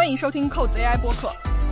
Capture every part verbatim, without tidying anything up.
欢迎收听扣子 A I 播客。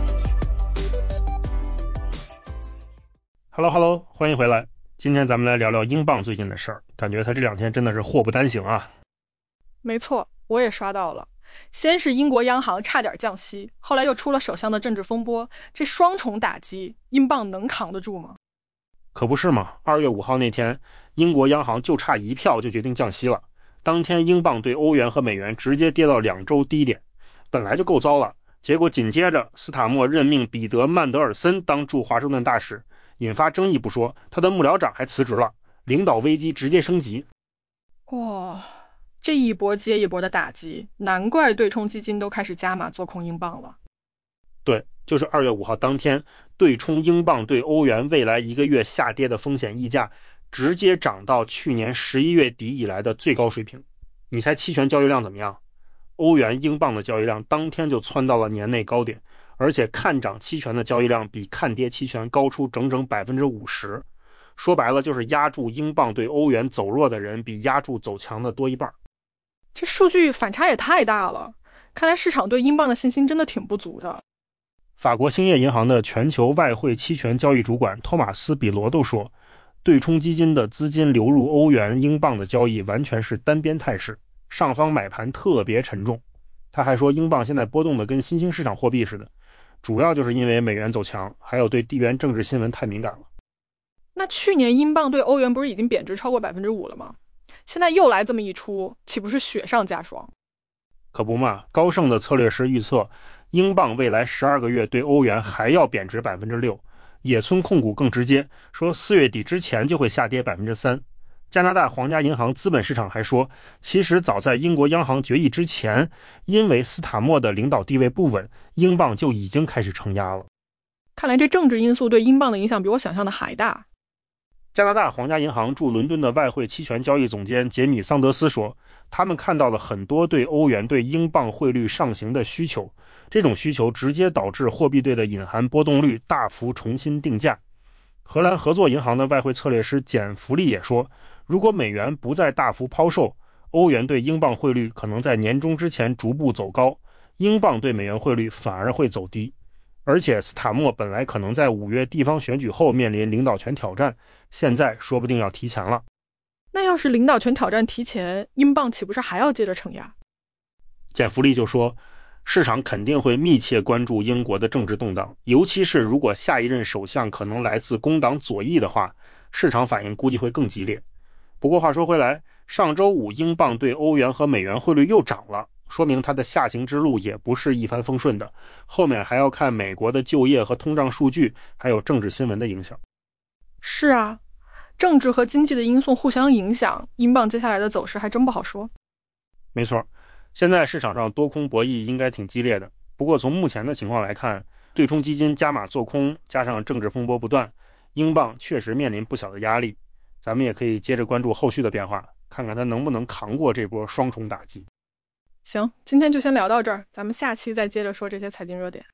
Hello Hello， 欢迎回来。今天咱们来聊聊英镑最近的事儿，感觉它这两天真的是祸不单行啊。 没错，我也刷到了。先是英国央行差点降息，后来又出了首相的政治风波，这双重打击，英镑能扛得住吗？ 可不是嘛，二月五号那天，英国央行就差一票就决定降息了。当天英镑对欧元和美元直接跌到两周低点，本来就够糟了，结果紧接着斯塔默任命彼得·曼德尔森当驻华盛顿大使，引发争议不说，他的幕僚长还辞职了，领导危机直接升级。 哇，这一波接一波的打击，难怪对冲基金都开始加码做空英镑了。 对，就是二月五号当天，对冲英镑对欧元未来一个月下跌的风险溢价直接涨到去年十一月底以来的最高水平。你猜期权交易量怎么样？欧元英镑的交易量当天就窜到了年内高点，而且看涨期权的交易量比看跌期权高出整整 百分之五十。 说白了就是压住英镑对欧元走弱的人比压住走强的多一半。 这数据反差也太大了，看来市场对英镑的信心真的挺不足的。 法国兴业银行的全球外汇期权交易主管托马斯·比罗都说，对冲基金的资金流入欧元英镑的交易完全是单边态势，上方买盘特别沉重。他还说英镑现在波动的跟新兴市场货币似的，主要就是因为美元走强，还有对地缘政治新闻太敏感了。 那去年英镑对欧元不是已经贬值超过 百分之五 了吗？现在又来这么一出，岂不是雪上加霜？ 可不嘛，高盛的策略师预测英镑未来十二个月对欧元还要贬值 百分之六， 野村控股更直接说四月底之前就会下跌 百分之三。 加拿大皇家银行资本市场还说，其实早在英国央行决议之前，因为斯塔默的领导地位不稳，英镑就已经开始承压了。 看来这政治因素对英镑的影响比我想象的还大。 加拿大皇家银行驻伦敦的外汇期权交易总监杰米·桑德斯说，他们看到了很多对欧元对英镑汇率上行的需求，这种需求直接导致货币对的隐含波动率大幅重新定价。荷兰合作银行的外汇策略师简·弗利也说，如果美元不再大幅抛售，欧元对英镑汇率可能在年中之前逐步走高，英镑对美元汇率反而会走低。而且斯塔默本来可能在五月地方选举后面临领导权挑战，现在说不定要提前了。 那要是领导权挑战提前，英镑岂不是还要接着承压？ 简弗利就说，市场肯定会密切关注英国的政治动荡，尤其是如果下一任首相可能来自工党左翼的话，市场反应估计会更激烈。不过话说回来，上周五英镑对欧元和美元汇率又涨了，说明它的下行之路也不是一帆风顺的，后面还要看美国的就业和通胀数据，还有政治新闻的影响。 是啊，政治和经济的因素互相影响，英镑接下来的走势还真不好说。 没错，现在市场上多空博弈应该挺激烈的，不过从目前的情况来看，对冲基金加码做空，加上政治风波不断，英镑确实面临不小的压力。咱们也可以接着关注后续的变化，看看它能不能扛过这波双重打击。 行，今天就先聊到这儿，咱们下期再接着说这些财经热点。